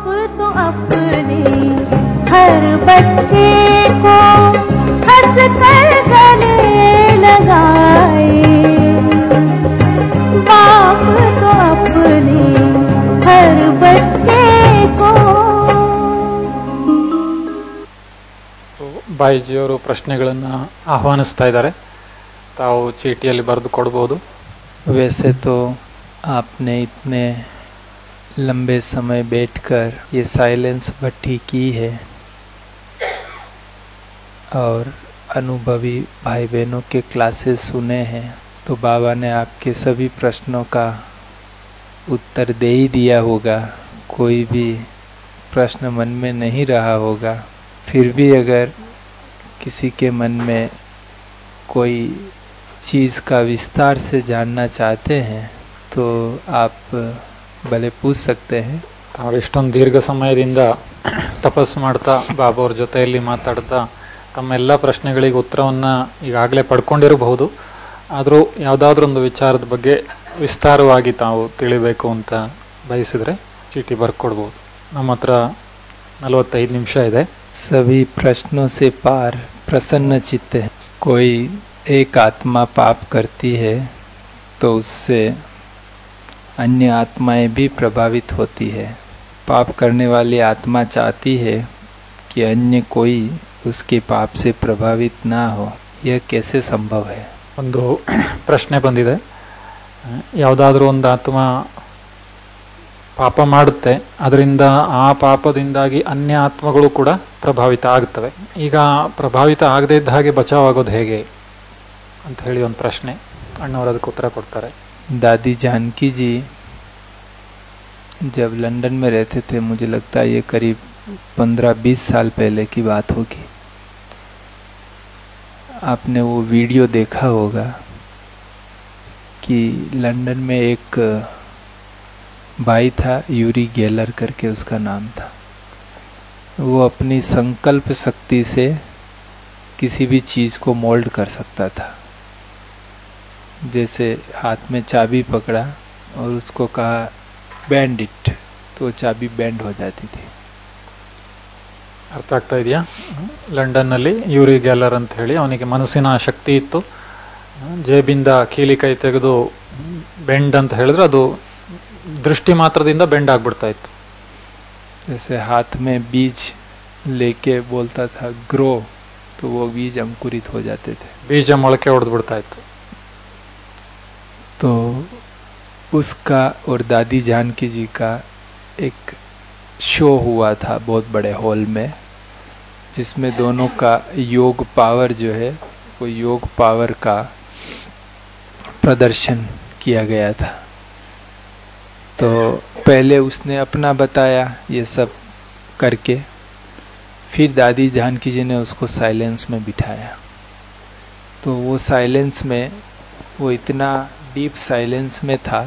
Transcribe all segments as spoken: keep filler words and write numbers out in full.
तो अपने हर बच्चे को हंस कर गले लगाए, बाप तो अपने हर बच्चे को. ಬಾಯಿಜಿಯವರು ಪ್ರಶ್ನೆಗಳನ್ನು ಆಹ್ವಾನಿಸ್ತಾ ಇದ್ದಾರೆ, ತಾವು ಚೀಟಿಯಲ್ಲಿ ಬರೆದು ಕೊಡಬಹುದು. वैसे तो आपने इतने लंबे समय बैठकर ये साइलेंस भट्टी की है और अनुभवी भाई बहनों के क्लासेस सुने हैं, तो बाबा ने आपके सभी प्रश्नों का उत्तर दे ही दिया होगा. कोई भी प्रश्न मन में नहीं रहा होगा. फिर भी अगर किसी के मन में कोई चीज़ का विस्तार से जानना चाहते हैं तो आप भले पूछ सकते हैं. ತಾವು ಇಷ್ಟೊಂದು ದೀರ್ಘ ಸಮಯದಿಂದ ತಪಸ್ಸು ಮಾಡ್ತಾ ಬಾಬಾ ಅವ್ರ ಜೊತೆಯಲ್ಲಿ ಮಾತಾಡ್ತಾ ತಮ್ಮೆಲ್ಲ ಪ್ರಶ್ನೆಗಳಿಗೆ ಉತ್ತರವನ್ನು ಈಗಾಗಲೇ ಪಡ್ಕೊಂಡಿರಬಹುದು. ಆದರೂ ಯಾವುದಾದ್ರೂ ಒಂದು ವಿಚಾರದ ಬಗ್ಗೆ ವಿಸ್ತಾರವಾಗಿ ತಾವು ತಿಳಿಬೇಕು ಅಂತ ಬಯಸಿದರೆ ಚೀಟಿ ಬರ್ಕೊಡ್ಬೋದು. ನಮ್ಮ ಹತ್ರ ನಲವತ್ತೈದು ನಿಮಿಷ ಇದೆ. सभी प्रश्नों से पार प्रसन्न चित्त है. कोई एक आत्मा पाप करती है तो उससे अन्य आत्माएं भी प्रभावित होती है. पाप करने वाली आत्मा चाहती है कि अन्य कोई उसके पाप से प्रभावित ना हो. यह कैसे संभव है? ಒಂದು ಪ್ರಶ್ನೆ ಬಂದಿದೆ. ಯಾವುದಾದ್ರೂ ಒಂದು ಆತ್ಮ ಪಾಪ ಮಾಡುತ್ತೆ, ಅದರಿಂದ ಆ ಪಾಪದಿಂದಾಗಿ ಅನ್ಯ ಆತ್ಮಗಳು ಕೂಡ ಪ್ರಭಾವಿತ ಆಗ್ತವೆ. ಈಗ ಪ್ರಭಾವಿತ ಆಗದೇ ಇದ್ದ ಹಾಗೆ ಬಚಾವಾಗೋದು ಹೇಗೆ ಅಂತ ಹೇಳಿ ಒಂದು ಪ್ರಶ್ನೆ. ಅಣ್ಣವರು ಅದಕ್ಕೆ ಉತ್ತರ ಕೊಡ್ತಾರೆ. दादी जानकी जी जब लंदन में रहते थे, मुझे लगता है ये करीब पंद्रह बीस साल पहले की बात होगी. आपने वो वीडियो देखा होगा कि लंदन में एक भाई था, यूरी गेलर करके उसका नाम था. वो अपनी संकल्प शक्ति से किसी भी चीज़ को मोल्ड कर सकता था. जैसे हाथ में चाबी पकड़ा और उसको कहा बैंड इट, तो चाबी बैंड हो जाती थी. ಅರ್ಥ ಆಗ್ತಾ ಇದೆಯಾ? ಲಂಡನ್ನಲ್ಲಿ ಯೂರಿ ಗ್ಯಾಲರ್ ಅಂತ ಹೇಳಿ ಅವನಿಗೆ ಮನಸ್ಸಿನ ಶಕ್ತಿ ಇತ್ತು. ಜೇಬಿಂದ ಕೀಲಿ ಕೈ ತೆಗೆದು ಬೆಂಡ್ ಅಂತ ಹೇಳಿದ್ರೆ ಅದು ದೃಷ್ಟಿ ಮಾತ್ರದಿಂದ ಬೆಂಡ್ ಆಗ್ಬಿಡ್ತಾ ಇತ್ತು. जैसे हाथ में बीज लेके बोलता था ग्रो, तो वो बीज अंकुरित हो जाते थे. ಬೀಜ ಮೊಳಕೆ ಹೊಡೆದು ಬಿಡ್ತಾ ಇತ್ತು. तो उसका और दादी जानकी जी का एक शो हुआ था बहुत बड़े हॉल में, जिसमें दोनों का योग पावर जो है वो योग पावर का प्रदर्शन किया गया था. तो पहले उसने अपना बताया ये सब करके, फिर दादी जानकी जी ने उसको साइलेंस में बिठाया. तो वो साइलेंस में, वो इतना डीप साइलेंस में था,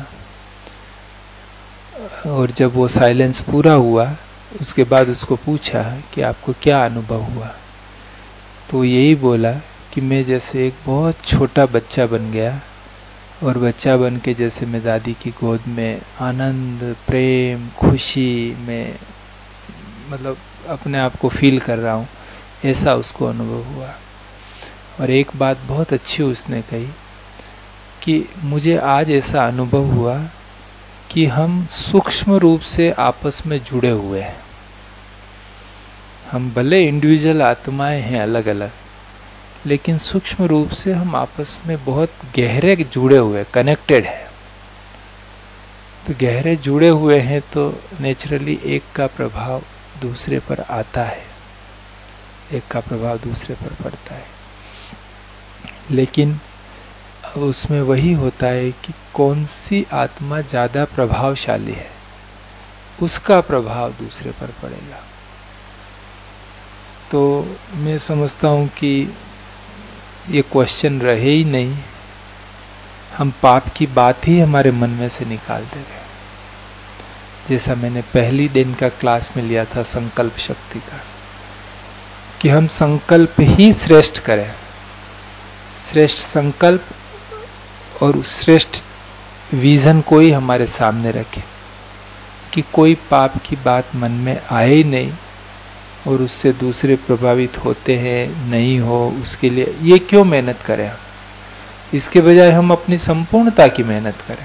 और जब वो साइलेंस पूरा हुआ उसके बाद उसको पूछा कि आपको क्या अनुभव हुआ, तो यही बोला कि मैं जैसे एक बहुत छोटा बच्चा बन गया, और बच्चा बन के जैसे मैं दादी की गोद में आनंद, प्रेम, खुशी में मतलब अपने आप को फील कर रहा हूँ, ऐसा उसको अनुभव हुआ. और एक बात बहुत अच्छी उसने कही कि मुझे आज ऐसा अनुभव हुआ कि हम सूक्ष्म रूप से आपस में जुड़े हुए हैं. हम भले इंडिविजुअल आत्माएं हैं अलग अलग, लेकिन सूक्ष्म रूप से हम आपस में बहुत गहरे जुड़े हुए, कनेक्टेड है. तो गहरे जुड़े हुए हैं तो नेचुरली एक का प्रभाव दूसरे पर आता है, एक का प्रभाव दूसरे पर पड़ता है. लेकिन उसमें वही होता है कि कौन सी आत्मा ज़्यादा प्रभावशाली है, उसका प्रभाव दूसरे पर पड़ेगा. तो मैं समझता हूँ कि ये क्वेश्चन रहे ही नहीं, हम पाप की बात ही हमारे मन में से निकाल दे रहे. जैसा मैंने पहली दिन का क्लास में लिया था संकल्प शक्ति का, कि हम संकल्प ही श्रेष्ठ करें, श्रेष्ठ संकल्प और उस श्रेष्ठ विजन को ही हमारे सामने रखें, कि कोई पाप की बात मन में आए ही नहीं और उससे दूसरे प्रभावित होते हैं नहीं हो, उसके लिए ये क्यों मेहनत करें हम? इसके बजाय हम अपनी संपूर्णता की मेहनत करें।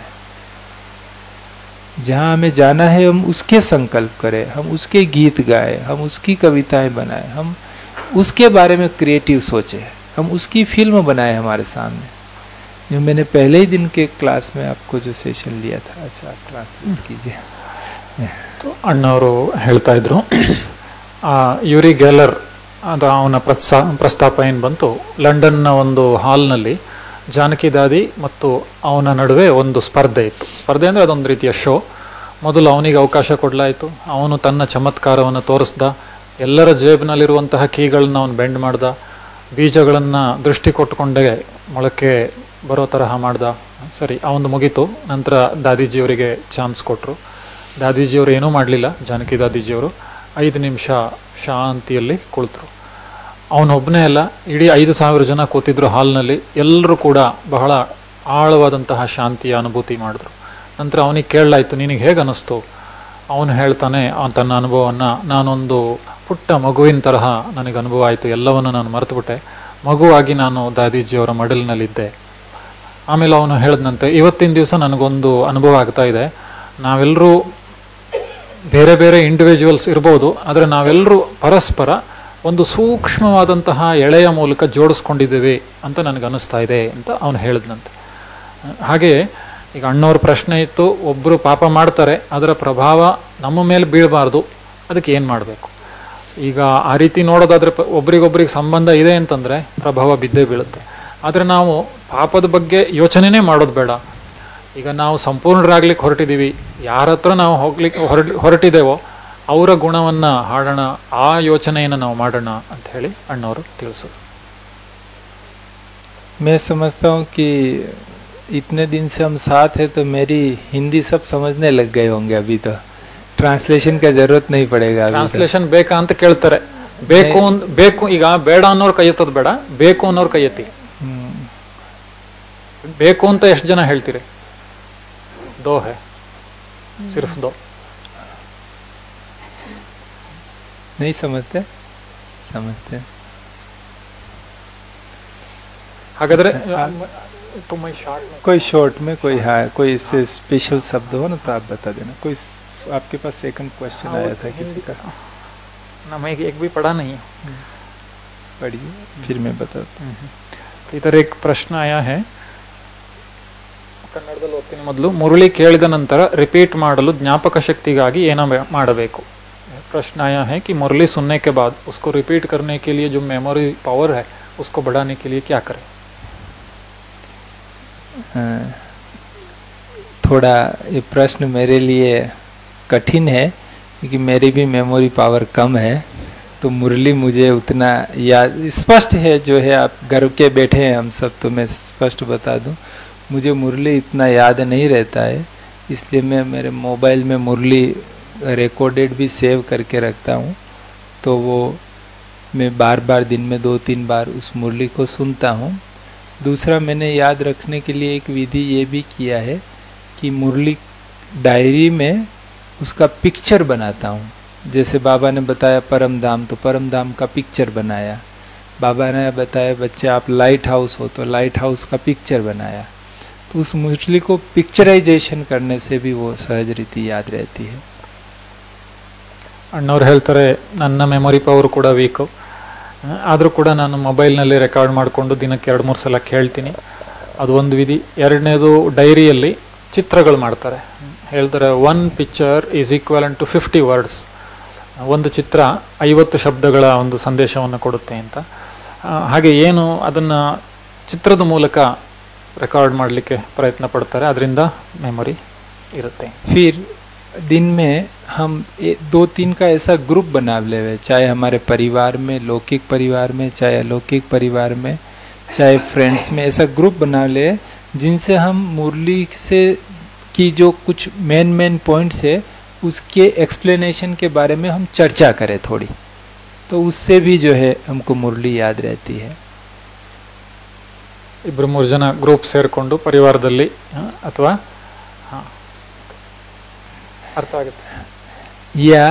जहां हमें जाना है हम उसके संकल्प करें, हम उसके गीत गाएं, हम उसकी कविताएं बनाएं, हम उसके बारे में क्रिएटिव सोचें, हम उसकी फिल्म बनाएं हमारे सामने। जो मैंने पहले ही दिन के क्लास में आपको जो सेशन लिया था, अच्छा आप ट्रांसलेट कीजिए। ಅಣ್ಣವರು ಹೇಳ್ತಾ ಇದ್ರು, ಯೂರಿ ಗೆಲ್ಲರ್ ಅದು ಅವನ ಪ್ರಸ್ತಾ ಪ್ರಸ್ತಾಪ ಏನು ಬಂತು, ಲಂಡನ್ನ ಒಂದು ಹಾಲ್ನಲ್ಲಿ ಜಾನಕಿ ದಾದಿ ಮತ್ತು ಅವನ ನಡುವೆ ಒಂದು ಸ್ಪರ್ಧೆ ಇತ್ತು. ಸ್ಪರ್ಧೆ ಅಂದರೆ ಅದೊಂದು ರೀತಿಯ ಶೋ. ಮೊದಲು ಅವನಿಗೆ ಅವಕಾಶ ಕೊಡಲಾಯಿತು. ಅವನು ತನ್ನ ಚಮತ್ಕಾರವನ್ನು ತೋರಿಸ್ದ. ಎಲ್ಲರ ಜೇಬಿನಲ್ಲಿರುವಂತಹ ಕೀಗಳನ್ನ ಅವನು ಬೆಂಡ್ ಮಾಡ್ದ. ಬೀಜಗಳನ್ನು ದೃಷ್ಟಿ ಕೊಟ್ಟುಕೊಂಡೇ ಮೊಳಕೆ ಬರೋ ತರಹ ಮಾಡ್ದ. ಸರಿ, ಅವನು ಮುಗೀತು. ನಂತರ ದಾದೀಜಿಯವರಿಗೆ ಚಾನ್ಸ್ ಕೊಟ್ಟರು. ದಾದೀಜಿಯವರು ಏನೂ ಮಾಡಲಿಲ್ಲ. ಜಾನಕಿ ದಾದೀಜಿಯವರು ಐದು ನಿಮಿಷ ಶಾಂತಿಯಲ್ಲಿ ಕುಳಿತರು. ಅವನೊಬ್ಬನೇ ಅಲ್ಲ, ಇಡೀ ಐದು ಸಾವಿರ ಜನ ಕೂತಿದ್ರು ಹಾಲ್ನಲ್ಲಿ. ಎಲ್ಲರೂ ಕೂಡ ಬಹಳ ಆಳವಾದಂತಹ ಶಾಂತಿಯ ಅನುಭೂತಿ ಮಾಡಿದ್ರು. ನಂತರ ಅವನಿಗೆ ಕೇಳಲಾಯಿತು, ನಿನಗೆ ಹೇಗೆ ಅನ್ನಿಸ್ತು? ಅವನು ಹೇಳ್ತಾನೆ ತನ್ನ ಅನುಭವವನ್ನು, ನಾನೊಂದು ಪುಟ್ಟ ಮಗುವಿನ ತರಹ ನನಗೆ ಅನುಭವ ಆಯಿತು, ಎಲ್ಲವನ್ನು ನಾನು ಮರೆತುಬಿಟ್ಟೆ, ಮಗುವಾಗಿ ನಾನು ದಾದೀಜಿಯವರ ಮಡಲಿನಲ್ಲಿದ್ದೆ. ಆಮೇಲೆ ಅವನು ಹೇಳಿದಂತೆ, ಇವತ್ತಿನ ದಿವಸ ನನಗೊಂದು ಅನುಭವ ಆಗ್ತಾ ಇದೆ, ನಾವೆಲ್ಲರೂ ಬೇರೆ ಬೇರೆ ಇಂಡಿವಿಜುವಲ್ಸ್ ಇರ್ಬೋದು, ಆದರೆ ನಾವೆಲ್ಲರೂ ಪರಸ್ಪರ ಒಂದು ಸೂಕ್ಷ್ಮವಾದಂತಹ ಎಳೆಯ ಮೂಲಕ ಜೋಡಿಸ್ಕೊಂಡಿದ್ದೇವೆ ಅಂತ ನನಗೆ ಅನ್ನಿಸ್ತಾ ಇದೆ ಅಂತ ಅವನು ಹೇಳಿದ್ನಂತೆ. ಹಾಗೆಯೇ ಈಗ ಅಣ್ಣವ್ರ ಪ್ರಶ್ನೆ ಇತ್ತು, ಒಬ್ಬರು ಪಾಪ ಮಾಡ್ತಾರೆ, ಅದರ ಪ್ರಭಾವ ನಮ್ಮ ಮೇಲೆ ಬೀಳಬಾರ್ದು, ಅದಕ್ಕೆ ಏನು ಮಾಡಬೇಕು? ಈಗ ಆ ರೀತಿ ನೋಡೋದಾದ್ರೆ ಒಬ್ರಿಗೊಬ್ರಿಗೆ ಸಂಬಂಧ ಇದೆ ಅಂತಂದ್ರೆ ಪ್ರಭಾವ ಬಿದ್ದೇ ಬೀಳುತ್ತೆ. ಆದರೆ ನಾವು ಪಾಪದ ಬಗ್ಗೆ ಯೋಚನೆನೇ ಮಾಡೋದು ಬೇಡ. ಈಗ ನಾವು ಸಂಪೂರ್ಣರಾಗ್ಲಿಕ್ಕೆ ಹೊರಟಿದ್ದೀವಿ, ಯಾರ ಹತ್ರ ನಾವು ಹೋಗ್ಲಿಕ್ಕೆ ಹೊರಟ ಹೊರಟಿದ್ದೇವೋ ಅವರ ಗುಣವನ್ನ ಹಾಡೋಣ, ಆ ಯೋಚನೆಯನ್ನು ನಾವು ಮಾಡೋಣ ಅಂತ ಹೇಳಿ ಅಣ್ಣವರು ತಿಳಿಸೋದು. मैं समझता हूँ कि इतने दिन से हम साथ है तो मेरी हिंदी सब समझने लग गए होंगे अभी तो, ಟ್ರಾನ್ಸ್ಲೇಷನ್ का जरूरत नहीं पड़ेगा. ಟ್ರಾನ್ಸ್ಲೇಷನ್ ಬೇಕಾ ಅಂತ ಕೇಳ್ತಾರೆ. ಬೇಕು ಬೇಕು ಈಗ ಬೇಡ ಅನ್ನೋರು ಕೈ ಎತ್ತೋದು ಬೇಡ, ಬೇಕು ಅನ್ನೋರು ಕೈ ಎತ್ತಿ. ಬೇಕು ಅಂತ ಎಷ್ಟು ಜನ ಹೇಳ್ತೀರಿ? दो है, सिर्फ दो. नहीं समझते समझते हागाದ್ರೆ तुम कोई शॉर्ट में कोई है कोई इससे स्पेशल शब्द हो ना तो आप बता देना. कोई आपके पास सेकंड क्वेश्चन आया था किसी का? ना मैं एक भी पढ़ा नहीं. पढ़िए फिर मैं बताता हूँ. तो इधर एक प्रश्न आया है, ಕನ್ನಡದಲ್ಲಿ ಓದ್ತೀನಿ ಮೊದಲು. ಮುರಳಿ ಕೇಳಿದ ನಂತರ ರಿಪೀಟ್ ಮಾಡಲು ಜ್ಞಾಪಕ ಶಕ್ತಿಗಾಗಿ ಏನ ಮಾಡಬೇಕು? प्रश्न आया है कि मुरली सुनने के बाद उसको रिपीट करने के लिए जो मेमोरी पावर है उसको बढ़ाने के लिए क्या करें? थोड़ा ये प्रश्न मेरे लिए कठिन है क्योंकि मेरी भी मेमोरी पावर कम है, तो मुरली मुझे उतना याद स्पष्ट है जो है. आप घर के बैठे हैं हम सब, तो मैं स्पष्ट बता दूं, मुझे मुरली इतना याद नहीं रहता है. इसलिए मैं मेरे मोबाइल में मुरली रिकॉर्डेड भी सेव करके रखता हूँ, तो वो मैं बार बार दिन में दो तीन बार उस मुरली को सुनता हूँ. दूसरा, मैंने याद रखने के लिए एक विधि ये भी किया है कि मुरली डायरी में उसका पिक्चर बनाता हूँ. जैसे बाबा ने बताया परम धाम, तो परम धाम का पिक्चर बनाया. बाबा ने बताया बच्चे आप लाइट हाउस हो, तो लाइट हाउस का पिक्चर बनाया. तो उस मुरली को पिक्चराइजेशन करने से भी वो सहज रीति याद रहती है. ಅಣ್ಣವ್ರು ಹೇಳ್ತಾರೆ, ನನ್ನ ಮೆಮೊರಿ ಪವರ್ ಕೂಡ ವೀಕು, ಆದರೂ ಕೂಡ ನಾನು ಮೊಬೈಲ್ನಲ್ಲಿ ರೆಕಾರ್ಡ್ ಮಾಡಿಕೊಂಡು ದಿನಕ್ಕೆ ಎರಡು ಮೂರು ಸಲ ಕೇಳ್ತೀನಿ. ಅದು ಒಂದು ವಿಧಿ. ಎರಡನೇದು, ಡೈರಿಯಲ್ಲಿ ಚಿತ್ರಗಳು ಮಾಡ್ತಾರೆ. ಹೇಳ್ತಾರೆ one picture is equal to fifty words. ಒಂದು ಚಿತ್ರ ಐವತ್ತು ಶಬ್ದಗಳ ಒಂದು ಸಂದೇಶವನ್ನು ಕೊಡುತ್ತೆ ಅಂತ. ಹಾಗೆ ಏನು ಅದನ್ನು ಚಿತ್ರದ ಮೂಲಕ ರೆಕಾರ್ಡ್ ಮಾಡಲಿಕ್ಕೆ ಪ್ರಯತ್ನ ಪಡ್ತಾರೆ, ಅದರಿಂದ ಮೆಮೊರಿ ಇರುತ್ತೆ. ಫಿರ್ दिन में हम दो तीन का ऐसा ग्रुप बना ले, चाहे हमारे परिवार में, लौकिक परिवार में, चाहे अलौकिक परिवार में, चाहे फ्रेंड्स में, ऐसा ग्रुप बना ले जिनसे हम मुरली से की जो कुछ मेन मेन पॉइंट्स है उसके एक्सप्लेनेशन के बारे में हम चर्चा करें थोड़ी, तो उससे भी जो है हमको मुरली याद रहती है. ಇಬ್ಬರು ಮೂರು ಜನ ಗ್ರೂಪ್ ಸೇರಿಕೊಂಡು ಪರಿವಾರದಲ್ಲಿ ಅಥವಾ ಅರ್ಥ ಆಗುತ್ತೆ. या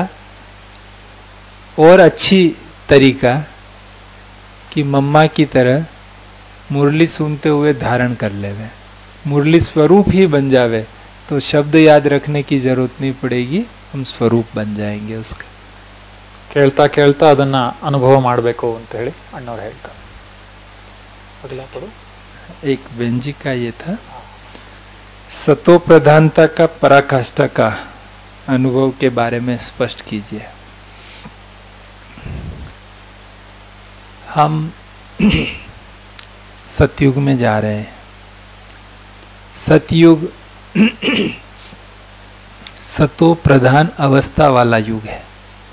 और अच्छी तरीका कि मम्मा की तरह मुरली सुनते हुए धारण कर लेवे, मुरली स्वरूप ही बन जावे, तो शब्द याद रखने की जरूरत नहीं पड़ेगी, हम स्वरूप बन जाएंगे उसका. ಕೇಳ್ತಾ ಕೇಳ್ತಾ ಅದನ್ನ ಅನುಭವ ಮಾಡಬೇಕು ಅಂತ ಹೇಳಿ ಅಣ್ಣವ್ರು ಹೇಳ್ತಾರೆ. अगला पढ़ो. एक बेंजी का ये था, सतो प्रधानता का पराकाष्ठा का अनुभव के बारे में स्पष्ट कीजिए. हम सतयुग में जा रहे हैं. सतयुग सतो प्रधान अवस्था वाला युग है.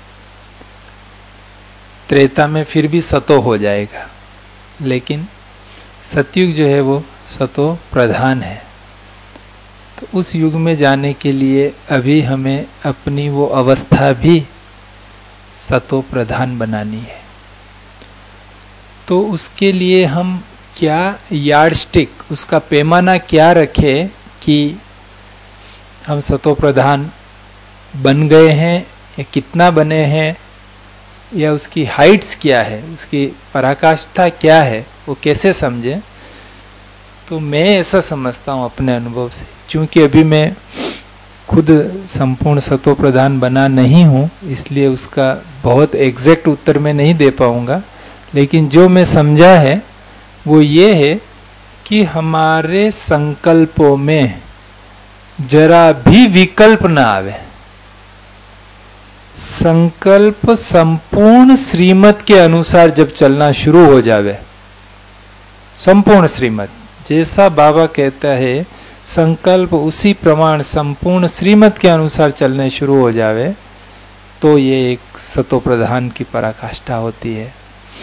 त्रेता में फिर भी सतो हो जाएगा, लेकिन सतयुग जो है वो सतो प्रधान है. तो उस युग में जाने के लिए अभी हमें अपनी वो अवस्था भी सतो प्रधान बनानी है. तो उसके लिए हम क्या यार्डस्टिक, उसका पैमाना क्या रखे कि हम सतो प्रधान बन गए हैं या कितना बने हैं, या उसकी हाइट्स क्या है, उसकी पराकाष्ठा क्या है, वो कैसे समझे. तो मैं ऐसा समझता हूँ अपने अनुभव से, क्योंकि अभी मैं खुद संपूर्ण सतो प्रधान बना नहीं हूँ, इसलिए उसका बहुत एग्जैक्ट उत्तर मैं नहीं दे पाऊंगा. लेकिन जो मैं समझा है वो ये है कि हमारे संकल्पों में जरा भी विकल्प ना आवे. संकल्प संपूर्ण श्रीमत के अनुसार जब चलना शुरू हो जावे, संपूर्ण श्रीमत जैसा बाबा कहता है, संकल्प उसी प्रमाण संपूर्ण श्रीमत के अनुसार चलने शुरू हो जावे, तो ये एक सतो प्रधान की पराकाष्ठा होती है.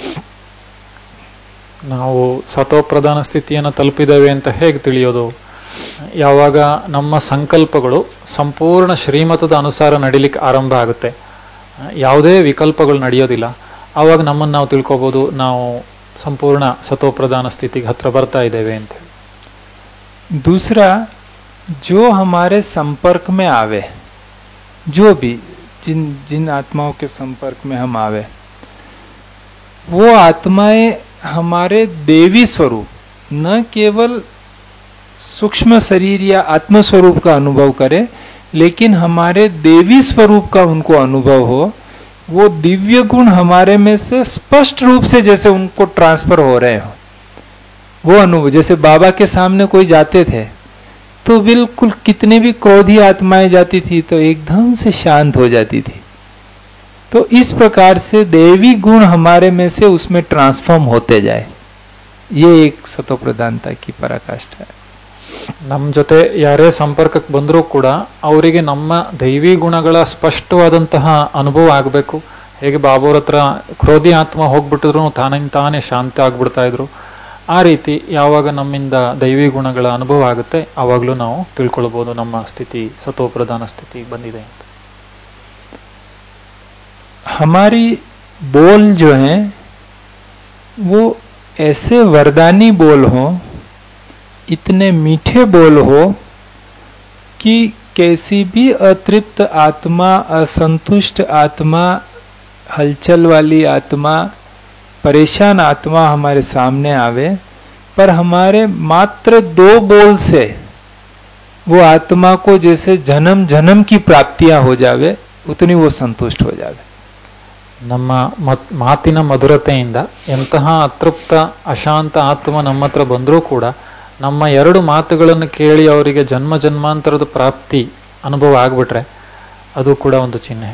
ನಾವು ಸತೋಪ್ರಧಾನ ಸ್ಥಿತಿಯನ್ನು ತಲುಪಿದ್ದೇವೆ ಅಂತ ಹೇಗೆ ತಿಳಿಯೋದು? ಯಾವಾಗ ನಮ್ಮ ಸಂಕಲ್ಪಗಳು ಸಂಪೂರ್ಣ ಶ್ರೀಮತದ ಅನುಸಾರ ನಡಿಲಿಕ್ಕೆ ಆರಂಭ ಆಗುತ್ತೆ, ಯಾವುದೇ ವಿಕಲ್ಪಗಳು ನಡೆಯೋದಿಲ್ಲ, ಆವಾಗ ನಮ್ಮನ್ನು ನಾವು ತಿಳ್ಕೊಬೋದು ನಾವು ಸಂಪೂರ್ಣ ಸತೋಪ್ರಧಾನ ಸ್ಥಿತಿಗೆ ಹತ್ರ ಬರ್ತಾ ಇದ್ದೇವೆ ಅಂತ ಹೇಳಿ. दूसरा, जो हमारे संपर्क में आवे, जो भी जिन जिन आत्माओं के संपर्क में हम आवे, वो आत्माएं हमारे देवी स्वरूप, न केवल सूक्ष्म शरीर या आत्म स्वरूप का अनुभव करे, लेकिन हमारे देवी स्वरूप का उनको अनुभव हो. वो दिव्य गुण हमारे में से स्पष्ट रूप से जैसे उनको ट्रांसफर हो रहे हो, वो अनुभव. जैसे बाबा के सामने कोई जाते थे तो बिल्कुल कितने भी क्रोधी आत्माएं जाती थी तो एकदम से शांत हो जाती थी. तो इस प्रकार से देवी गुण हमारे में से उसमें ट्रांसफॉर्म होते जाए, ये एक सतो प्रधानता की पराकाष्ठा है. ನಮ್ಮ ಜೊತೆ ಯಾರೇ ಸಂಪರ್ಕಕ್ಕೆ ಬಂದರೂ ಕೂಡ ಅವರಿಗೆ ನಮ್ಮ ದೈವಿ ಗುಣಗಳ ಸ್ಪಷ್ಟವಾದಂತಹ ಅನುಭವ ಆಗಬೇಕು. ಹೇಗೆ ಬಾಬೋರ ಹತ್ರ ಕ್ರೋಧಿ ಆತ್ಮ ಹೋಗ್ಬಿಟ್ಟಿದ್ರು ತಾನಿಂದ ತಾನೇ ಶಾಂತ ಆಗ್ಬಿಡ್ತಾ ಇದ್ರು, ಆ ರೀತಿ ಯಾವಾಗ ನಮ್ಮಿಂದ ದೈವಿ ಗುಣಗಳ ಅನುಭವ ಆಗುತ್ತೆ ಆವಾಗಲೂ ನಾವು ತಿಳ್ಕೊಳ್ಬೋದು ನಮ್ಮ ಸ್ಥಿತಿ ಸತೋಪ್ರಧಾನ ಸ್ಥಿತಿ ಬಂದಿದೆ ಅಂತ. हमारी बोल जो है वो ऐसे वरदानी बोल हो, इतने मीठे बोल हो कि कैसी भी अतृप्त आत्मा, असंतुष्ट आत्मा, हलचल वाली आत्मा, परेशान आत्मा हमारे सामने आवे, पर हमारे मात्र दो बोल से वो आत्मा को जैसे जन्म जन्म की प्राप्तियां हो जावे, उतनी वो संतुष्ट हो जावे. ನಮ್ಮ ಮಾತಿನ ಮಧುರತೆಯಿಂದ ಎಂತಹ ಅತೃಪ್ತ ಅಶಾಂತ ಆತ್ಮ ನಮ್ಮ ಹತ್ರ ಬಂದರೂ ಕೂಡ ನಮ್ಮ ಎರಡು ಮಾತುಗಳನ್ನು ಕೇಳಿ ಅವರಿಗೆ ಜನ್ಮ ಜನ್ಮಾಂತರದ ಪ್ರಾಪ್ತಿ ಅನುಭವ ಆಗ್ಬಿಟ್ರೆ ಅದು ಕೂಡ ಒಂದು ಚಿಹ್ನೆ.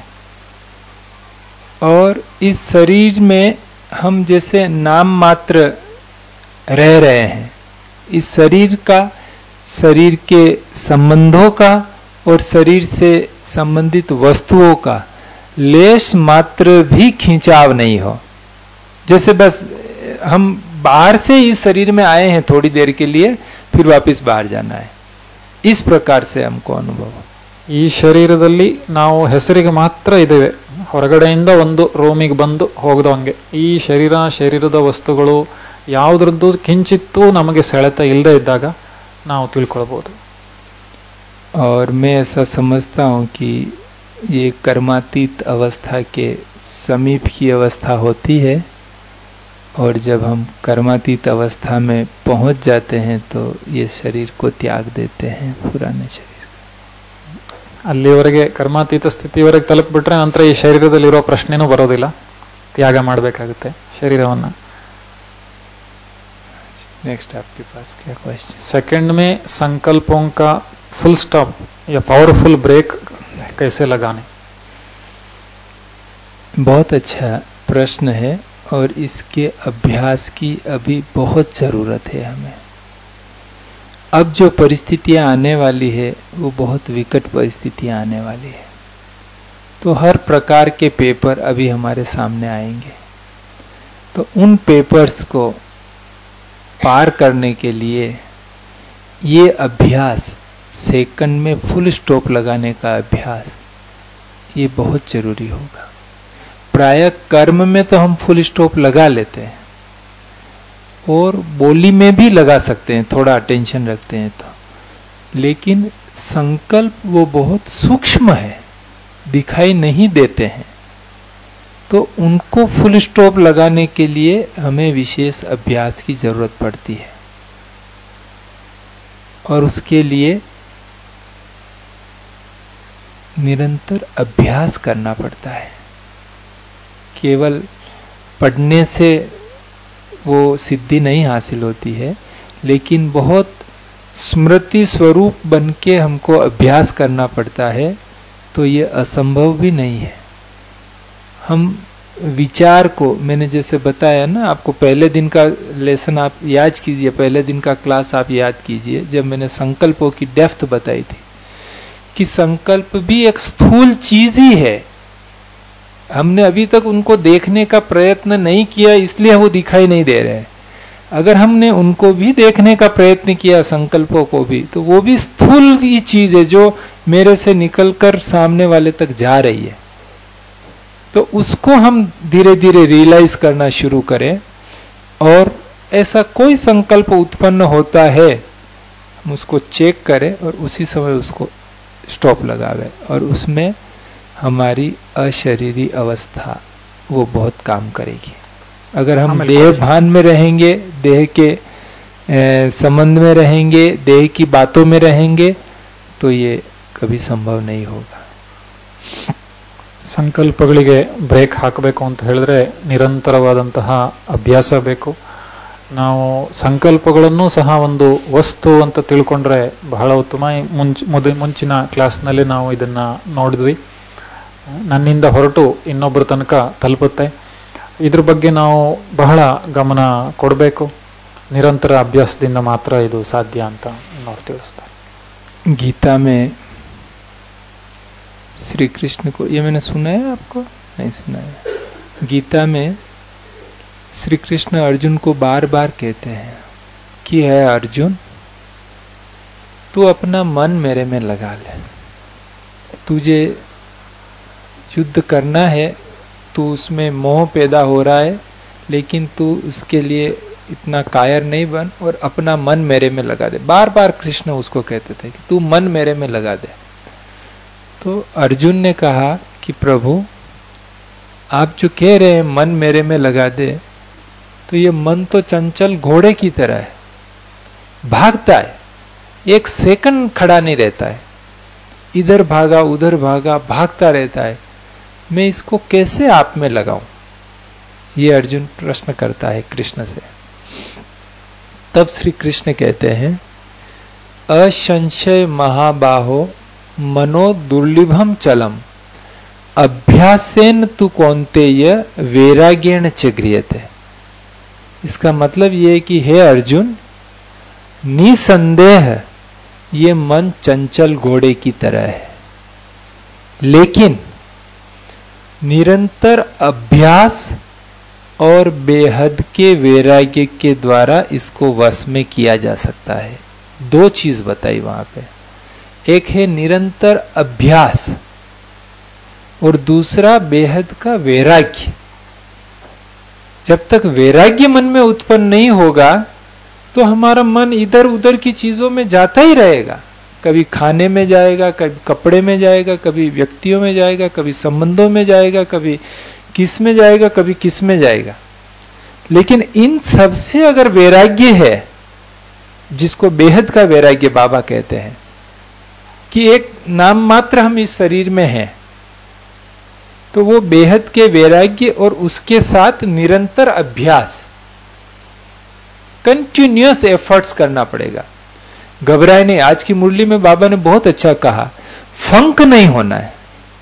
और इस शरीर में हम जैसे नाम मात्र रह रहे हैं, इस शरीर का, शरीर के संबंधों का और शरीर से संबंधित वस्तुओं का लेश मात्र भी खिंचाव नहीं हो. जैसे बस हम बाहर से इस शरीर में आए हैं थोड़ी देर के लिए, फिर वापस बाहर जाना है, इस प्रकार से हमको अनुभव. ಈ ಶರೀರದಲ್ಲಿ ನಾವು ಹೆಸರಿಗೆ ಮಾತ್ರ ಇದ್ದೇವೆ, ಹೊರಗಡೆಯಿಂದ ಒಂದು ರೂಮಿಗೆ ಬಂದು ಹೋಗದಂಗೆ. ಈ ಶರೀರ ಶರೀರದ ವಸ್ತುಗಳು ಯಾವುದ್ರದ್ದು ಕಿಂಚಿತ್ತೂ ನಮಗೆ ಸೆಳೆತ ಇಲ್ಲದೆ ಇದ್ದಾಗ ನಾವು ತಿಳ್ಕೊಳ್ಬೋದು. और मैं ऐसा समझता हूँ कि ये कर्मातीत अवस्था के समीप की अवस्था होती है, और जब हम कर्मातीत अवस्था में पहुंच जाते हैं तो ये शरीर को त्याग देते हैं, पुराने शरीर। ಅಲ್ಲಿವರೆಗೆ ಕರ್ಮಾತೀತ ಸ್ಥಿತಿವರೆಗೆ ತಲುಪಿಬಿಟ್ರೆ ನಂತರ ಈ ಶರೀರದಲ್ಲಿರೋ ಪ್ರಶ್ನೆನೂ ಬರೋದಿಲ್ಲ, ತ್ಯಾಗ ಮಾಡಬೇಕಾಗುತ್ತೆ ಶರೀರವನ್ನ. नेक्स्ट आपके पास क्या क्वेश्चन? सेकंड में संकल्पों का फुल स्टॉप या पावरफुल ब्रेक कैसे लगाने? बहुत अच्छा प्रश्न है और इसके अभ्यास की अभी बहुत जरूरत है हमें. अब जो परिस्थितियां आने वाली है वो बहुत विकट परिस्थितियां आने वाली है, तो हर प्रकार के पेपर अभी हमारे सामने आएंगे. तो उन पेपर्स को पार करने के लिए ये अभ्यास, सेकंड में फुल स्टॉप लगाने का अभ्यास, ये बहुत जरूरी होगा. प्राय कर्म में तो हम फुल स्टॉप लगा लेते हैं और बोली में भी लगा सकते हैं, थोड़ा अटेंशन रखते हैं तो, लेकिन संकल्प वो बहुत सूक्ष्म है, दिखाई नहीं देते हैं. तो उनको फुल स्टॉप लगाने के लिए हमें विशेष अभ्यास की जरूरत पड़ती है, और उसके लिए निरंतर अभ्यास करना पड़ता है. केवल पढ़ने से वो सिद्धि नहीं हासिल होती है, लेकिन बहुत स्मृति स्वरूप बन के हमको अभ्यास करना पड़ता है. तो ये असंभव भी नहीं है. हम विचार को, मैंने जैसे बताया ना आपको, पहले दिन का लेसन आप याद कीजिए, पहले दिन का क्लास आप याद कीजिए, जब मैंने संकल्पों की डेप्थ बताई थी कि संकल्प भी एक स्थूल चीज ही है. हमने अभी तक उनको देखने का प्रयत्न नहीं किया, इसलिए वो दिखाई नहीं दे रहे हैं. अगर हमने उनको भी देखने का प्रयत्न किया, संकल्पों को भी, तो वो भी स्थूल ही चीज है जो मेरे से निकलकर सामने वाले तक जा रही है. तो उसको हम धीरे धीरे रियलाइज करना शुरू करें, और ऐसा कोई संकल्प उत्पन्न होता है हम उसको चेक करें और उसी समय उसको स्टॉप लगावे, और उसमें हमारी अशरीरी अवस्था वो बहुत काम करेगी. अगर हम देह भान में रहेंगे, देह के संबंध में रहेंगे, देह की बातों में रहेंगे, तो ये कभी संभव नहीं होगा. ಸಂಕಲ್ಪಗಳಿಗೆ ಬ್ರೇಕ್ ಹಾಕಬೇಕು ಅಂತ ಹೇಳಿದ್ರೆ ನಿರಂತರವಾದಂತಹ ಅಭ್ಯಾಸ ಬೇಕು. ನಾವು ಸಂಕಲ್ಪಗಳನ್ನು ಸಹ ಒಂದು ವಸ್ತು ಅಂತ ತಿಳ್ಕೊಂಡ್ರೆ ಬಹಳ ಉತ್ತಮ. ಮುಂಚ ಮುದ ಮುಂಚಿನ ಕ್ಲಾಸ್ನಲ್ಲಿ ನಾವು ಇದನ್ನ ನೋಡಿದ್ವಿ. ನನ್ನಿಂದ ಹೊರಟು ಇನ್ನೊಬ್ಬರ ತನಕ ತಲುಪುತ್ತೆ. ಇದ್ರ ಬಗ್ಗೆ ನಾವು ಬಹಳ ಗಮನ ಕೊಡಬೇಕು. ನಿರಂತರ ಅಭ್ಯಾಸದಿಂದ ಮಾತ್ರ ಇದು ಸಾಧ್ಯ ಅಂತ ನಾವು ತಿಳಿಸ್ತಾರೆ. गीता में श्री कृष्ण को, ये मैंने सुना है, आपको नहीं सुना है? गीता में श्री कृष्ण अर्जुन को बार बार कहते हैं कि है अर्जुन, तू अपना मन मेरे में लगा ले. तुझे युद्ध करना है, तू उसमें मोह पैदा हो रहा है, लेकिन तू उसके लिए इतना कायर नहीं बन और अपना मन मेरे में लगा दे. बार बार कृष्ण उसको कहते थे कि तू मन मेरे में लगा दे. तो अर्जुन ने कहा कि प्रभु, आप जो कह रहे हैं मन मेरे में लगा दे, तो ये मन तो चंचल घोड़े की तरह है, भागता है, एक सेकंड खड़ा नहीं रहता है, इधर भागा उधर भागा, भागता रहता है. मैं इसको कैसे आप में लगाऊं? ये अर्जुन प्रश्न करता है कृष्ण से. तब श्री कृष्ण कहते हैं, असंशय महाबाहो मनो दुर्लिभम चलम अभ्यासेन तु कौन्तेय वैराग्येण च गृह्यते. इसका मतलब यह है कि हे अर्जुन, निसंदेह ये मन चंचल घोड़े की तरह है, लेकिन निरंतर अभ्यास और बेहद के वैराग्य के द्वारा इसको वश में किया जा सकता है. दो चीज बताई वहां पे, एक है निरंतर अभ्यास और दूसरा बेहद का वैराग्य. जब तक वैराग्य मन में उत्पन्न नहीं होगा तो हमारा मन इधर उधर की चीजों में जाता ही रहेगा, कभी खाने में जाएगा, कभी कपड़े में जाएगा, कभी व्यक्तियों में जाएगा, कभी संबंधों में जाएगा, कभी किस में जाएगा, कभी किस में जाएगा। लेकिन इन सबसे अगर वैराग्य है, जिसको बेहद का वैराग्य बाबा कहते हैं, कि एक नाम मात्र हम इस शरीर में हैं, तो वो बेहद के वैराग्य और उसके साथ निरंतर अभ्यास, कंटिन्यूअस एफर्ट्स करना पड़ेगा। घबराए नहीं। आज की मुरली में बाबा ने बहुत अच्छा कहा, फंक नहीं होना है।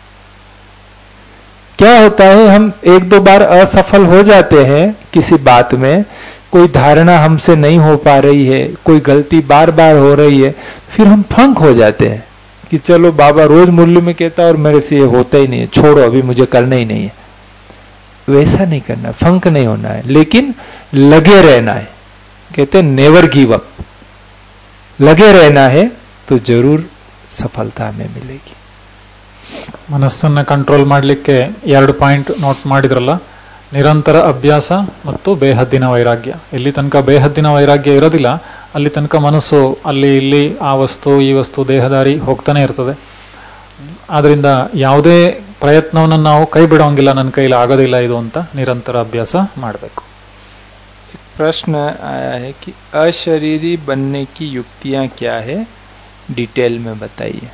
क्या होता है, हम एक दो बार असफल हो जाते हैं किसी बात में, कोई धारणा हमसे नहीं हो पा रही है, कोई गलती बार बार हो रही है, फिर हम फंक हो जाते हैं कि चलो बाबा रोज मुरली में कहता है और मेरे से ये होता ही नहीं है, छोड़ो अभी मुझे करना ही नहीं है। वैसा नहीं करना, फंक नहीं होना है, लेकिन लगे रहना है। कहते हैं नेवर गिव अप, लगे रहना है तो जरूर सफलता हमें मिलेगी। ಮನಸ್ಸನ್ನ ಕಂಟ್ರೋಲ್ ಮಾಡಲಿಕ್ಕೆ ಎರಡು ಪಾಯಿಂಟ್ ನೋಟ್ ಮಾಡಿದ್ರಲ್ಲ, ನಿರಂತರ ಅಭ್ಯಾಸ ಮತ್ತು ಬೇಹದ್ದಿನ ವೈರಾಗ್ಯ. ಎಲ್ಲಿ ತನಕ ಬೇಹದ್ದಿನ ವೈರಾಗ್ಯ ಇರೋದಿಲ್ಲ ಅಲ್ಲಿ ತನಕ ಮನಸ್ಸು ಅಲ್ಲಿ ಇಲ್ಲಿ ಆ ವಸ್ತು ಈ ವಸ್ತು ದೇಹದಾರಿ ಹೋಗ್ತಾನೆ ಇರ್ತದೆ. ಆದ್ರಿಂದ ಯಾವುದೇ ಪ್ರಯತ್ನವನ್ನು ನಾವು ಕೈ ಬಿಡೋಂಗಿಲ್ಲ, ನನ್ನ ಕೈಲಿ ಆಗೋದಿಲ್ಲ ಇದು ಅಂತ ನಿರಂತರ ಅಭ್ಯಾಸ ಮಾಡಬೇಕು. प्रश्न आया है कि अशरीरी बनने की युक्तियां क्या है, डिटेल में बताइए।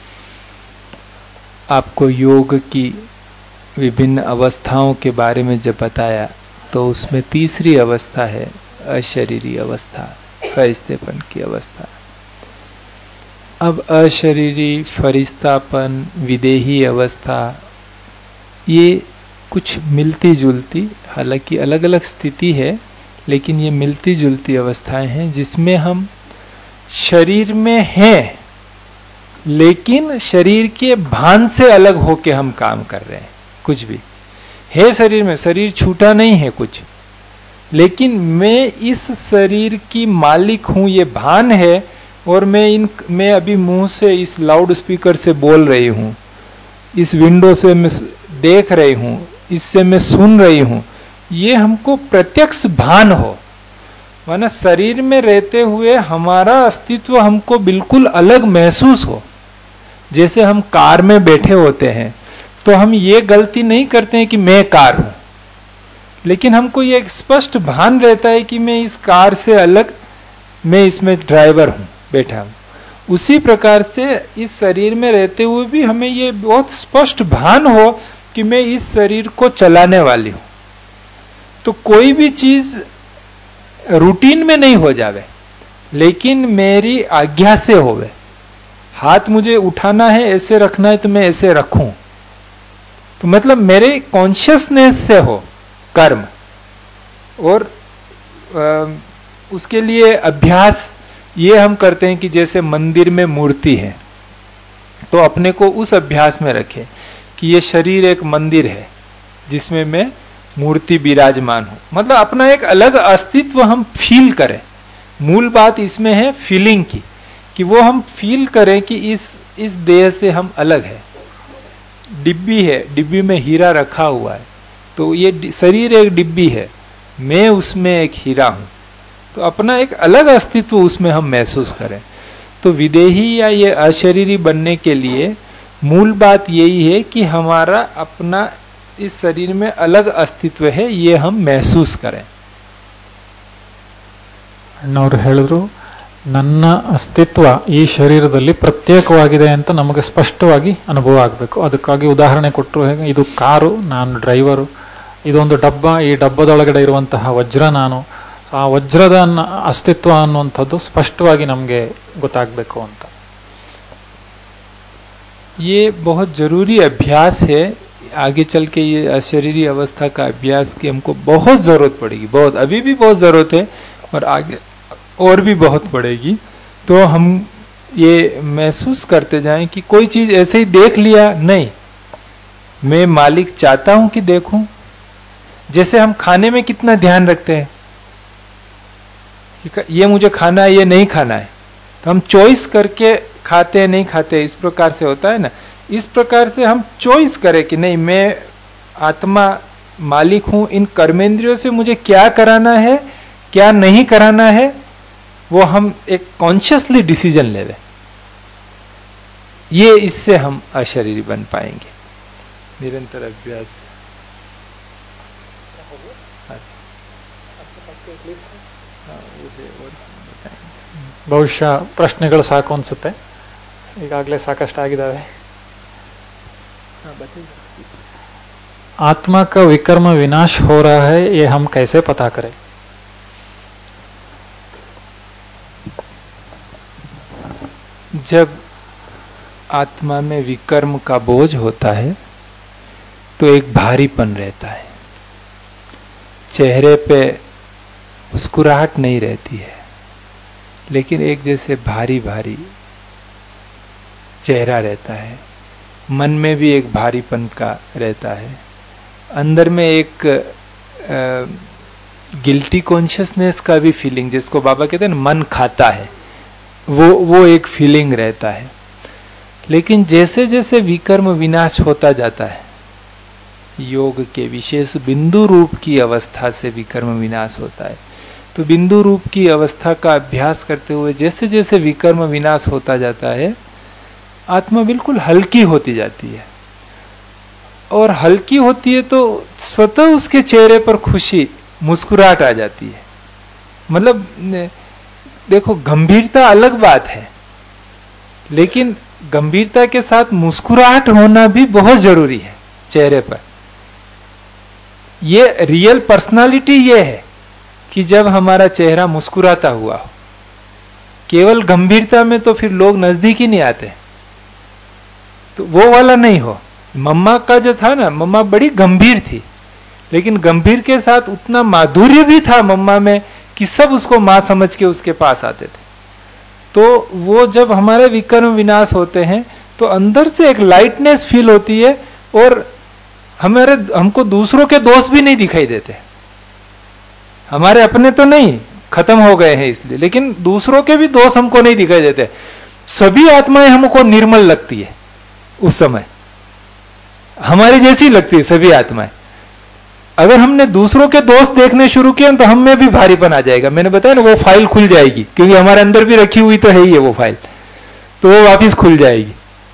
आपको योग की विभिन्न अवस्थाओं के बारे में जब बताया तो उसमें तीसरी अवस्था है अशरीरी अवस्था, फरिश्तेपन की अवस्था। अब अशरीरी, फरिश्तापन, विदेही अवस्था, ये कुछ मिलती जुलती, हालांकि अलग अलग स्थिति है, लेकिन ये मिलती जुलती अवस्थाएं हैं जिसमें हम शरीर में हैं, लेकिन शरीर के भान से अलग होके हम काम कर रहे हैं। कुछ भी है शरीर में, शरीर छूटा नहीं है कुछ, लेकिन मैं इस शरीर की मालिक हूं, ये भान है, और मैं इन मैं अभी मुंह से इस लाउड स्पीकर से बोल रही हूं, इस विंडो से मैं देख रही हूं, इससे मैं सुन रही हूं, ये हमको प्रत्यक्ष भान हो। माना शरीर में रहते हुए हमारा अस्तित्व हमको बिल्कुल अलग महसूस हो। जैसे हम कार में बैठे होते हैं तो हम ये गलती नहीं करते हैं कि मैं कार हूं, लेकिन हमको ये स्पष्ट भान रहता है कि मैं इस कार से अलग, मैं इसमें ड्राइवर हूं, बैठा हूं। उसी प्रकार से इस शरीर में रहते हुए भी हमें ये बहुत स्पष्ट भान हो कि मैं इस शरीर को चलाने वाली हूं। तो कोई भी चीज रूटीन में नहीं हो जावे, लेकिन मेरी आज्ञा से होवे। हाथ मुझे उठाना है, ऐसे रखना है तो मैं ऐसे रखूं, तो मतलब मेरे कॉन्शियसनेस से हो कर्म। और आ, उसके लिए अभ्यास ये हम करते हैं कि जैसे मंदिर में मूर्ति है तो अपने को उस अभ्यास में रखें कि ये शरीर एक मंदिर है जिसमें मैं मूर्ति विराजमान हो, मतलब अपना एक अलग अस्तित्व हम फील करें। मूल बात इसमें है फीलिंग की, कि वो हम फील करें कि इस इस देह से हम अलग है। डिब्बी है, डिब्बी में हीरा रखा हुआ है, तो ये शरीर एक डिब्बी है, मैं उसमें एक हीरा हूं, तो अपना एक अलग अस्तित्व उसमें हम महसूस करें। तो विदेही या ये अशरीरी बनने के लिए मूल बात यही है कि हमारा अपना इस शरीर में अलग अस्तित्व है, ये हम महसूस करें। ಅಣ್ಣವರು ಹೇಳಿದ್ರು, ನನ್ನ ಅಸ್ತಿತ್ವ ಈ ಶರೀರದಲ್ಲಿ ಪ್ರತ್ಯೇಕವಾಗಿದೆ ಅಂತ ನಮಗೆ ಸ್ಪಷ್ಟವಾಗಿ ಅನುಭವ ಆಗಬೇಕು. ಅದಕ್ಕಾಗಿ ಉದಾಹರಣೆ ಕೊಟ್ಟರು, ಹೇಗೆ ಇದು ಕಾರು, ನಾನು ಡ್ರೈವರು, ಇದೊಂದು ಡಬ್ಬ, ಈ ಡಬ್ಬದೊಳಗಡೆ ಇರುವಂತಹ ವಜ್ರ ನಾನು, ಆ ವಜ್ರದ ಅಸ್ತಿತ್ವ ಅನ್ನುವಂಥದ್ದು ಸ್ಪಷ್ಟವಾಗಿ ನಮಗೆ ಗೊತ್ತಾಗಬೇಕು ಅಂತ. ये बहुत जरूरी अभ्यास है। आगे चल के ये अशरीरी अवस्था का अभ्यास की हमको बहुत जरूरत पड़ेगी, बहुत, अभी भी बहुत जरूरत है और आगे और भी बहुत पड़ेगी। तो हम ये महसूस करते जाएं कि कोई चीज ऐसे ही देख लिया नहीं, मैं मालिक चाहता हूं कि देखूं। जैसे हम खाने में कितना ध्यान रखते हैं कि ये मुझे खाना है, ये नहीं खाना है, तो हम चॉइस करके खाते हैं, नहीं खाते, इस प्रकार से होता है ना। इस प्रकार से हम चॉइस करें कि नहीं, मैं आत्मा मालिक हूं, इन कर्मेंद्रियों से मुझे क्या कराना है क्या नहीं कराना है, वो हम एक कॉन्शियसली डिसीजन ले लें। ये इससे हम अशरीरी बन पाएंगे निरंतर अभ्यास से। अच्छा, हाँ, वो है और बताएंगे। ಬಹುಶಃ ಪ್ರಶ್ನೆಗಳು ಸಾಕು ಅನ್ಸುತ್ತೆ, ಈಗಾಗಲೇ ಸಾಕಷ್ಟು ಆಗಿದ್ದಾವೆ. आत्मा का विकर्म विनाश हो रहा है, ये हम कैसे पता करें? जब आत्मा में विकर्म का बोझ होता है तो एक भारीपन रहता है, चेहरे पे मुस्कुराहट नहीं रहती है, लेकिन एक जैसे भारी भारी चेहरा रहता है, मन में भी एक भारीपन का रहता है, अंदर में एक गिल्टी कॉन्शियसनेस का भी फीलिंग, जिसको बाबा कहते हैं ना मन खाता है, वो वो एक फीलिंग रहता है. लेकिन जैसे जैसे विकर्म विनाश होता जाता है, योग के विशेष बिंदु रूप की अवस्था से विकर्म विनाश होता है, तो बिंदु रूप की अवस्था का अभ्यास करते हुए जैसे जैसे विकर्म विनाश होता जाता है, आत्मा बिल्कुल हल्की होती जाती है. और हल्की होती है तो स्वतः उसके चेहरे पर खुशी, मुस्कुराहट आ जाती है. मतलब देखो, गंभीरता अलग बात है, लेकिन गंभीरता के साथ मुस्कुराहट होना भी बहुत जरूरी है चेहरे पर. ये रियल पर्सनालिटी ये है कि जब हमारा चेहरा मुस्कुराता हुआ हो. केवल गंभीरता में तो फिर लोग नजदीक ही नहीं आते, तो वो वाला नहीं हो. मम्मा का जो था ना, मम्मा बड़ी गंभीर थी, लेकिन गंभीर के साथ उतना माधुर्य भी था मम्मा में कि सब उसको मां समझ के उसके पास आते थे. तो वो जब हमारे विकर्म विनाश होते हैं तो अंदर से एक लाइटनेस फील होती है, और हमारे हमको दूसरों के दोष भी नहीं दिखाई देते. हमारे अपने तो नहीं, खत्म हो गए हैं इसलिए, लेकिन दूसरों के भी दोष हमको नहीं दिखाई देते. सभी आत्माएं हमको निर्मल लगती है उस समय, हमारी जैसी लगती है सभी आत्माएं. अगर हमने दूसरों के दोष देखने शुरू किए तो हम में भी भारीपन आ जाएगा. मैंने बताया ना, वो फाइल खुल जाएगी, क्योंकि हमारे अंदर भी रखी हुई तो है ही है वो फाइल, तो वो वापिस खुल जाएगी.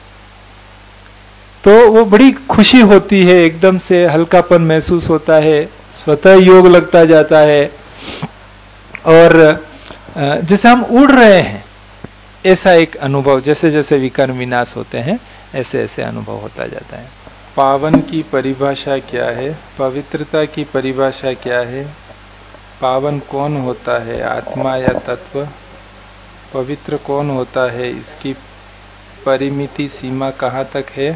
तो वो बड़ी खुशी होती है, एकदम से हल्कापन महसूस होता है, स्वतः योग लगता जाता है, और जैसे हम उड़ रहे हैं ऐसा एक अनुभव, जैसे जैसे विकर्म विनाश होते हैं ऐसे ऐसे अनुभव होता जाता है. पावन की परिभाषा क्या है? पवित्रता की परिभाषा क्या है? पावन कौन होता है, आत्मा या तत्व? पवित्र कौन होता है, इसकी परिमिति सीमा कहाँ तक है?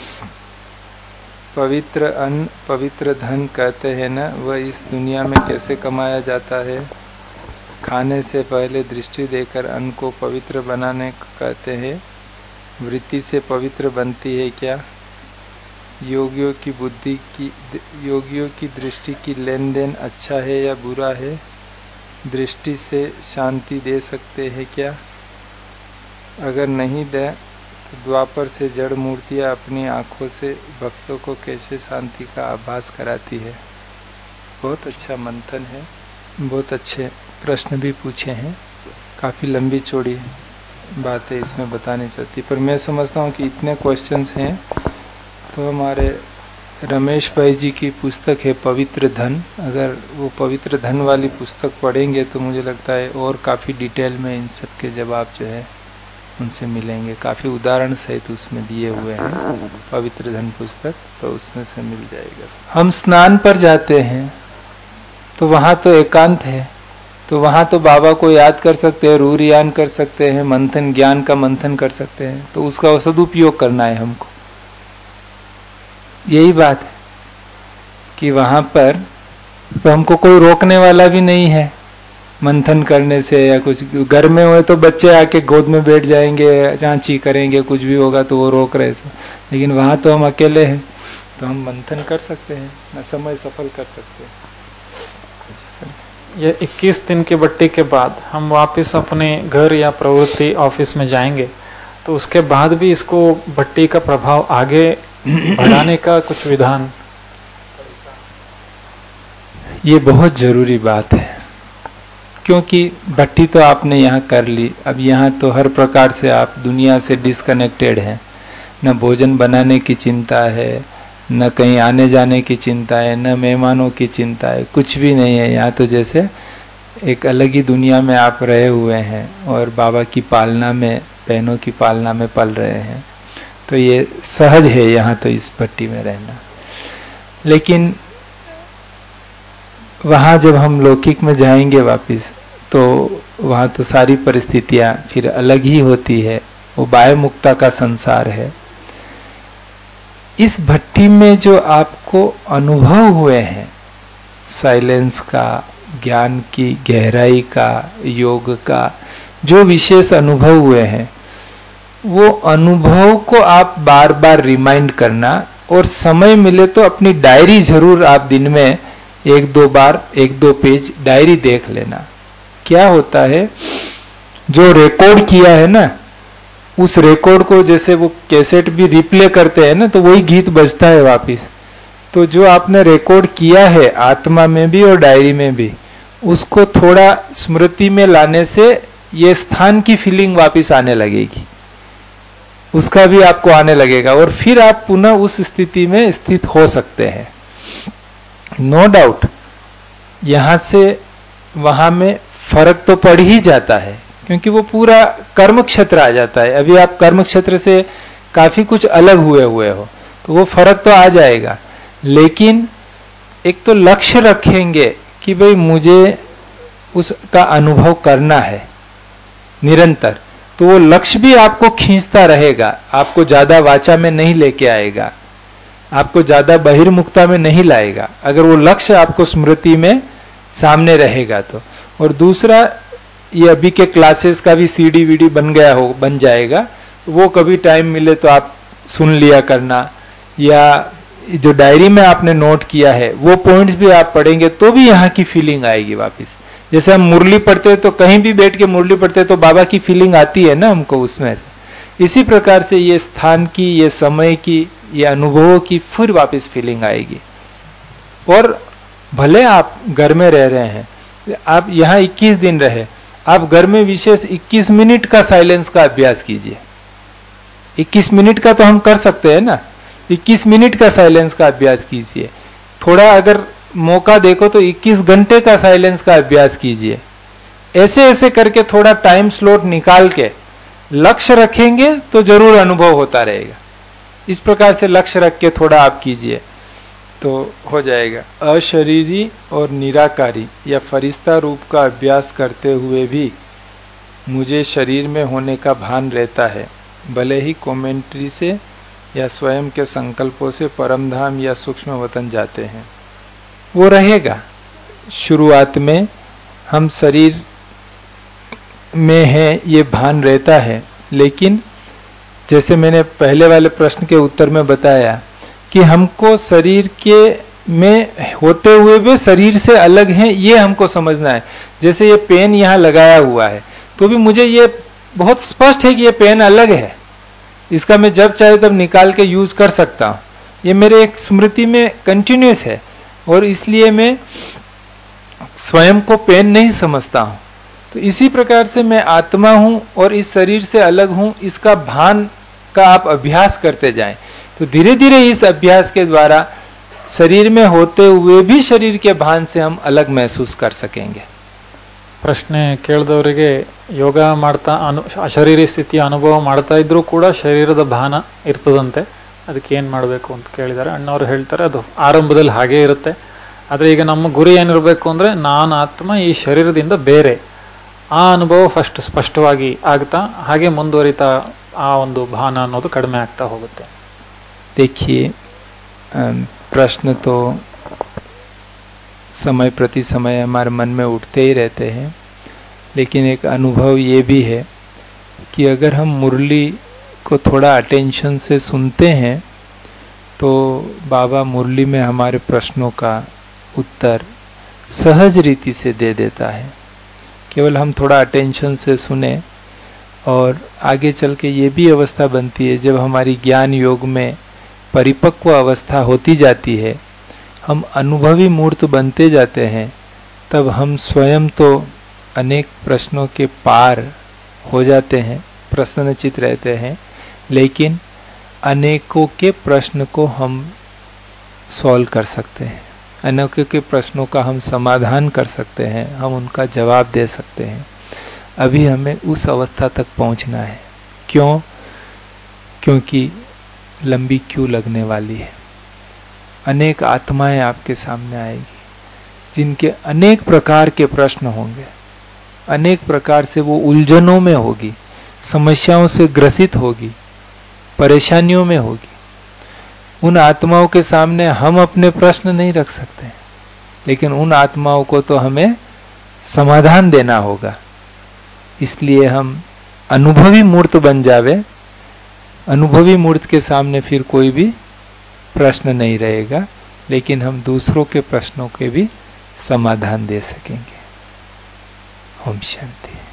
पवित्र अन्न, पवित्र धन कहते हैं ना, वह इस दुनिया में कैसे कमाया जाता है? खाने से पहले दृष्टि देकर अन्न को पवित्र बनाने कहते हैं. वृत्ति से पवित्र बनती है क्या? योगियों की बुद्धि की योगियों की दृष्टि की लेन देन अच्छा है या बुरा है? दृष्टि से शांति दे सकते हैं क्या? अगर नहीं दे तो द्वापर से जड़ मूर्तियां अपनी आंखों से भक्तों को कैसे शांति का आभास कराती है? बहुत अच्छा मंथन है, बहुत अच्छे प्रश्न भी पूछे हैं. काफी लंबी चौड़ी बातें इसमें बतानी चाहती, पर मैं समझता हूँ कि इतने क्वेश्चंस हैं तो हमारे रमेश भाई जी की पुस्तक है पवित्र धन, अगर वो पवित्र धन वाली पुस्तक पढ़ेंगे तो मुझे लगता है और काफ़ी डिटेल में इन सब के जवाब जो है उनसे मिलेंगे. काफ़ी उदाहरण सहित उसमें दिए हुए हैं पवित्र धन पुस्तक, तो उसमें से मिल जाएगा. हम स्नान पर जाते हैं तो वहाँ तो एकांत है, तो वहाँ तो बाबा को याद कर सकते हैं, रूरियान कर सकते हैं, मंथन ज्ञान का मंथन कर सकते हैं, तो उसका सदुपयोग करना है हमको. यही बात है कि वहां पर तो हमको कोई रोकने वाला भी नहीं है मंथन करने से, या कुछ घर में हो तो बच्चे आके गोद में बैठ जाएंगे, चांची करेंगे, कुछ भी होगा तो वो रोक रहे थे. लेकिन वहां तो हम अकेले हैं, तो हम मंथन कर सकते हैं, ना समय सफल कर सकते हैं. ये इक्कीस दिन की बट्टी के बाद हम वापस अपने घर या प्रवृत्ति ऑफिस में जाएंगे, तो उसके बाद भी इसको भट्टी का प्रभाव आगे बढ़ाने का कुछ विधान? ये बहुत जरूरी बात है. क्योंकि भट्टी तो आपने यहाँ कर ली, अब यहाँ तो हर प्रकार से आप दुनिया से डिस्कनेक्टेड हैं, न भोजन बनाने की चिंता है, न कहीं आने जाने की चिंता है, न मेहमानों की चिंता है, कुछ भी नहीं है। यहाँ तो जैसे एक अलग ही दुनिया में आप रहे हुए हैं और बाबा की पालना में, बहनों की पालना में पल रहे हैं। तो ये सहज है यहाँ तो इस भट्टी में रहना। लेकिन वहाँ जब हम लौकिक में जाएंगे वापिस, तो वहाँ तो सारी परिस्थितियाँ फिर अलग ही होती है, वो बाह्य मुक्ता का संसार है। इस भट्टी में जो आपको अनुभव हुए हैं, साइलेंस का, ज्ञान की गहराई का, योग का, जो विशेष अनुभव हुए हैं, वो अनुभव को आप बार बार रिमाइंड करना, और समय मिले तो अपनी डायरी जरूर आप दिन में एक दो बार, एक दो पेज डायरी देख लेना। क्या होता है, जो रिकॉर्ड किया है ना, उस रिकॉर्ड को जैसे वो कैसेट भी रिप्ले करते हैं ना, तो वही गीत बजता है वापिस। तो जो आपने रिकॉर्ड किया है आत्मा में भी और डायरी में भी, उसको थोड़ा स्मृति में लाने से ये स्थान की फीलिंग वापिस आने लगेगी, उसका भी आपको आने लगेगा, और फिर आप पुनः उस स्थिति में स्थित हो सकते हैं। नो डाउट यहां से वहां में फर्क तो पड़ ही जाता है, क्योंकि वो पूरा कर्म क्षेत्र आ जाता है। अभी आप कर्म क्षेत्र से काफी कुछ अलग हुए हुए हो, तो वो फर्क तो आ जाएगा। लेकिन एक तो लक्ष्य रखेंगे कि भाई मुझे उसका अनुभव करना है निरंतर, तो वो लक्ष्य भी आपको खींचता रहेगा, आपको ज्यादा वाचा में नहीं लेके आएगा, आपको ज्यादा बहिर्मुखता में नहीं लाएगा, अगर वो लक्ष्य आपको स्मृति में सामने रहेगा तो। और दूसरा, ये अभी के क्लासेस का भी सीडी वीडी बन गया हो, बन जाएगा, वो कभी टाइम मिले तो आप सुन लिया करना, या जो डायरी में आपने नोट किया है वो पॉइंट्स भी आप पढ़ेंगे तो भी यहाँ की फीलिंग आएगी वापस। जैसे हम मुरली पढ़ते हैं तो कहीं भी बैठ के मुरली पढ़ते हैं तो बाबा की फीलिंग आती है ना हमको उसमें। इसी प्रकार से ये स्थान की, ये समय की, ये अनुभवों की फिर वापस फीलिंग आएगी। और भले आप घर में रह रहे हैं, आप यहाँ इक्कीस दिन रहे, आप घर में विशेष इक्कीस मिनट का साइलेंस का अभ्यास कीजिए। इक्कीस मिनट का तो हम कर सकते हैं ना, इक्कीस मिनट का साइलेंस का अभ्यास कीजिए। थोड़ा अगर मौका देखो तो इक्कीस घंटे का साइलेंस का अभ्यास कीजिए। ऐसे ऐसे करके थोड़ा टाइम स्लॉट निकाल के लक्ष्य रखेंगे तो जरूर अनुभव होता रहेगा। इस प्रकार से लक्ष्य रख के थोड़ा आप कीजिए तो हो जाएगा। अशरीरी और निराकारी या फरिश्ता रूप का अभ्यास करते हुए भी मुझे शरीर में होने का भान रहता है, भले ही कमेंट्री से या स्वयं के संकल्पों से परमधाम या सूक्ष्म वतन जाते हैं। वो रहेगा। शुरुआत में हम शरीर में हैं ये भान रहता है, लेकिन जैसे मैंने पहले वाले प्रश्न के उत्तर में बताया कि हमको शरीर के में होते हुए भी शरीर से अलग हैं, ये हमको समझना है। जैसे ये पेन यहाँ लगाया हुआ है तो भी मुझे ये बहुत स्पष्ट है कि ये पेन अलग है, इसका मैं जब चाहे तब निकाल के यूज कर सकता हूँ, ये मेरे एक स्मृति में कंटिन्यूस है, और इसलिए मैं स्वयं को पेन नहीं समझता हूँ। तो इसी प्रकार से मैं आत्मा हूँ और इस शरीर से अलग हूँ, इसका भान का आप अभ्यास करते जाएं तो धीरे धीरे इस अभ्यास के द्वारा शरीर में होते हुए भी शरीर के भान से हम अलग महसूस कर सकेंगे। ಪ್ರಶ್ನೆ ಕೇಳಿದವರಿಗೆ ಯೋಗ ಮಾಡ್ತಾ ಅನು ಅಶರೀರಿ ಸ್ಥಿತಿಯ ಅನುಭವ ಮಾಡ್ತಾ ಇದ್ರೂ ಕೂಡ ಶರೀರದ ಭಾನ ಇರ್ತದಂತೆ, ಅದಕ್ಕೆ ಏನು ಮಾಡಬೇಕು ಅಂತ ಕೇಳಿದ್ದಾರೆ. ಅಣ್ಣವರು ಹೇಳ್ತಾರೆ ಅದು ಆರಂಭದಲ್ಲಿ ಹಾಗೇ ಇರುತ್ತೆ, ಆದರೆ ಈಗ ನಮ್ಮ ಗುರಿ ಏನಿರಬೇಕು ಅಂದರೆ ನಾನು ಆತ್ಮ ಈ ಶರೀರದಿಂದ ಬೇರೆ, ಆ ಅನುಭವ ಫಸ್ಟ್ ಸ್ಪಷ್ಟವಾಗಿ ಆಗ್ತಾ ಹಾಗೆ ಮುಂದುವರಿತಾ ಆ ಒಂದು ಭಾನ ಅನ್ನೋದು ಕಡಿಮೆ ಆಗ್ತಾ ಹೋಗುತ್ತೆ. देखिए प्रश्न तो समय प्रति समय हमारे मन में उठते ही रहते हैं, लेकिन एक अनुभव ये भी है कि अगर हम मुरली को थोड़ा अटेंशन से सुनते हैं तो बाबा मुरली में हमारे प्रश्नों का उत्तर सहज रीति से दे देता है। केवल हम थोड़ा अटेंशन से सुने, और आगे चल के ये भी अवस्था बनती है जब हमारी ज्ञान योग में परिपक्व अवस्था होती जाती है, हम अनुभवी मूर्त बनते जाते हैं, तब हम स्वयं तो अनेक प्रश्नों के पार हो जाते हैं, प्रसन्नचित रहते हैं, लेकिन अनेकों के प्रश्न को हम सॉल्व कर सकते हैं, अनेकों के प्रश्नों का हम समाधान कर सकते हैं, हम उनका जवाब दे सकते हैं। अभी हमें उस अवस्था तक पहुंचना है। क्यों? क्योंकि लंबी क्यू लगने वाली है। अनेक आत्माएं आपके सामने आएगी जिनके अनेक प्रकार के प्रश्न होंगे, अनेक प्रकार से वो उलझनों में होगी, समस्याओं से ग्रसित होगी, परेशानियों में होगी। उन आत्माओं के सामने हम अपने प्रश्न नहीं रख सकते, लेकिन उन आत्माओं को तो हमें समाधान देना होगा। इसलिए हम अनुभवी मूर्त बन जावे। अनुभवी मूर्त के सामने फिर कोई भी प्रश्न नहीं रहेगा, लेकिन हम दूसरों के प्रश्नों के भी समाधान दे सकेंगे। ओम शांति।